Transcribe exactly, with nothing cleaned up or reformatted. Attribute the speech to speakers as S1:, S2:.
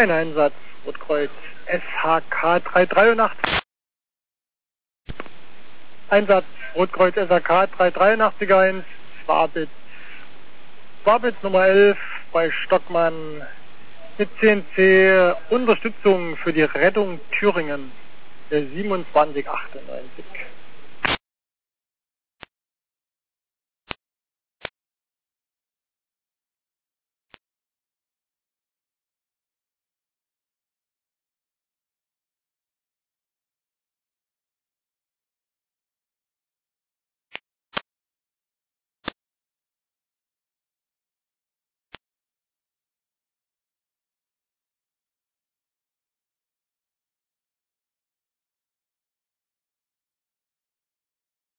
S1: Ein Einsatz, Rotkreuz S H K drei dreiundachtzig. Einsatz, Rotkreuz S H K drei dreiundachtzig eins, Schwabitz. Schwabitz Nummer elf bei Stockmann mit C N C Unterstützung für die Rettung Thüringen, der siebenundzwanzig achtundneunzig.